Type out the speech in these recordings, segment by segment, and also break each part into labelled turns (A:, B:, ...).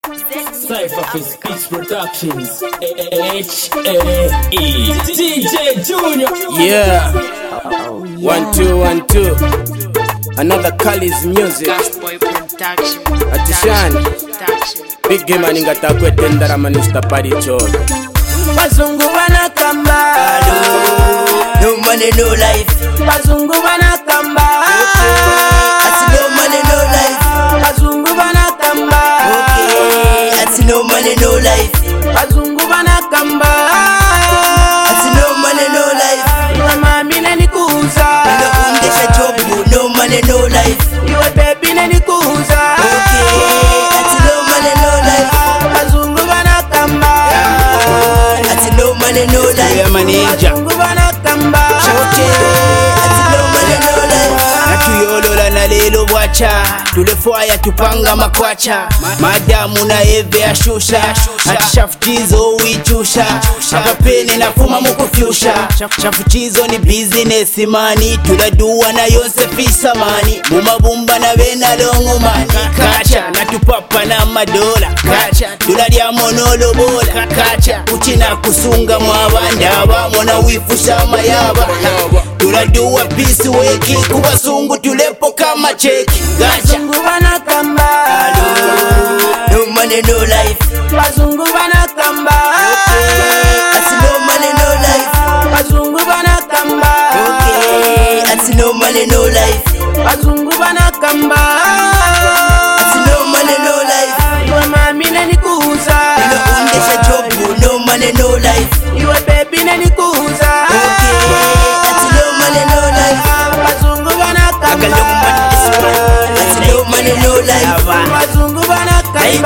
A: Cypher for Speech Productions. H-A-E DJ Junior.
B: Yeah. 1 2 1 2. Another Kali's music. Atishani. Big game aningata kwetendara manista party cholo.
C: Bazungu wanakamba.
D: No money, no life.
C: Bazungu wanakamba.
D: That's no money, no life.
C: Bazungu wanakamba.
D: Okay, that's no money, no life.
C: Bazungu wanakamba.
D: That's no money, no life.
C: Mama mina nikuuza.
D: Unaundesha jobu, no money, no life.
C: Iwe baby na nikuuza.
D: Okay, that's no money, no life.
C: Bazungu wanakamba.
D: That's no money, no life.
B: Yeah, manager.
C: Bazungu wanakamba.
D: Okay, that's no money, no life.
B: Natuyolola na lelo bwacha. Tulefwaya tupanga makwacha. Madamu na eve ashusha. Atishafutizo uichusha. Akapene na fuma mukufyusha. Shafutizo ni business mani. Tuladua na yonse fisa mani. Mumabumba na bena longo mani. Kacha na tupapa na madola. Kacha tulalya monolo bola. Kacha uchina kusunga mwabanda. Wamona wifusha mayaba. Tuladua pisi weki. Kubasungu tulepo kama cheki. Gacha
C: Bazungu wanakamba.
D: No money, no life.
C: Bazungu wanakamba.
D: That's no money, no life.
C: Bazungu wanakamba.
D: Okay, that's no money, no life.
C: Bazungu wanakamba.
D: That's no money, no life.
C: Iwe mami na nikuuza.
D: Unaundesha jobu, no money, no life.
C: Iwe baby na nikuuza.
D: Okay, that's no money, no life.
C: Bazungu wanakamba.
D: That's no money, no life.
C: Bazungu wanakamba.
D: That's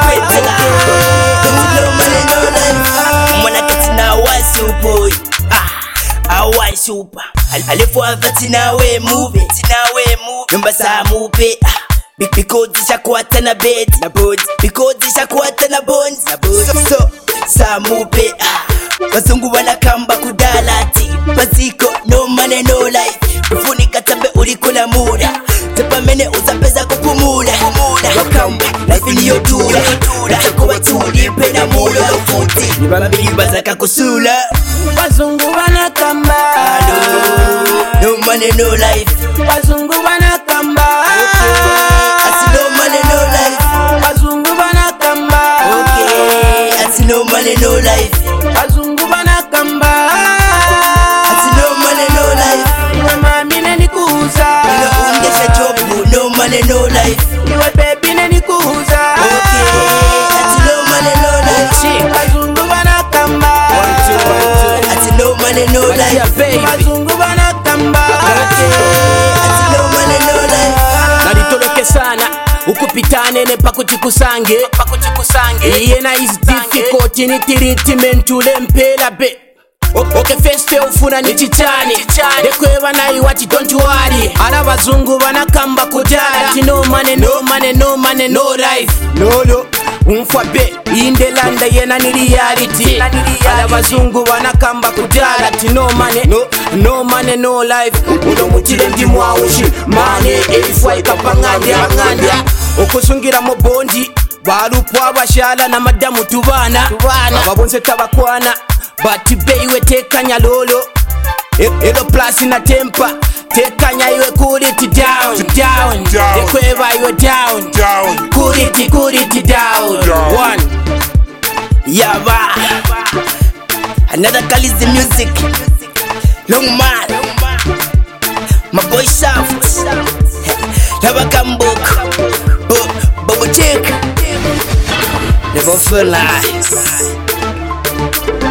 D: no money, no life. Mwana katina wasi upoi. Awai super. Alifu avati nawe move. Numba saa mupe. Because ishakwata na bed. Because ishakwata na bones. So saa mupe. Bazungu wanakamba kudalati. Baziko no money, no life. Ufunika tambe ulikula muda. Tepamene uzapeza kupumula. Wakamba life ni yotura. Natakuwa tulipe na mulo futi. Nibambili bazaka kusula.
C: Bazungu wanakamba.
D: No money, no life.
C: Bazungu wanakamba.
D: That's no money, no life.
C: Bazungu wanakamba.
D: Okay, that's no money, no life.
C: Bazungu wanakamba.
D: That's no money, no life.
C: Iwe mami na nikuuza.
D: Unaundesha jobu, no money, no life.
C: Iwe baby na nikuuza.
D: Okay, that's no money, no life.
C: Bazungu wanakamba.
D: That's no money, no life.
C: Bazungu wanakamba.
D: That's no money, no life.
B: nalitoloke sana ukupitane ne pakutikusange iye na is difficult ni treatment ulempela be. Okay, first ufuna ni chichani. Dekweba na iwati don't worry. Ala bazungu banakamba kudala. Ati no money, no money, no money, no life. Lolo umfwa be inde landa yena ni reality. Ala bazungu banakamba kudala. Ati no money, no money, no life. Uno mutile ndi mwaushi money ifwa ikapangandya. Okusungira mu bondi balupwa abashala na madamu tubana babonse tabakwana. But iwe tekanya lolo. Elo plus na tempa. Tekanya iwe cool it down. Dekweva iwe down. Cool it down. One.
D: Yaba. Another Kali's the music. Long man. My boy Shaft. Tabakambok. Bobo Chick. Never feel like